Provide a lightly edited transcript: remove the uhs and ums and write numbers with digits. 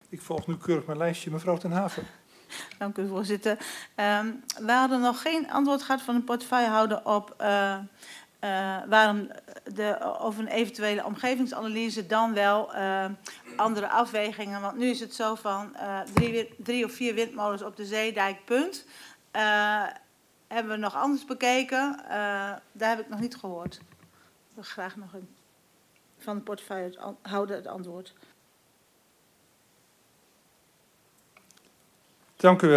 Ik volg nu keurig mijn lijstje. Mevrouw ten Haven. Dank u, voorzitter. We hadden nog geen antwoord gehad van de portefeuillehouder op waarom over een eventuele omgevingsanalyse dan wel andere afwegingen. Want nu is het zo van 3 of 4 windmolens op de zeedijk, punt. Hebben we nog anders bekeken? Daar heb ik nog niet gehoord. Ik wil graag nog van de portefeuillehouder het antwoord. Dank u wel.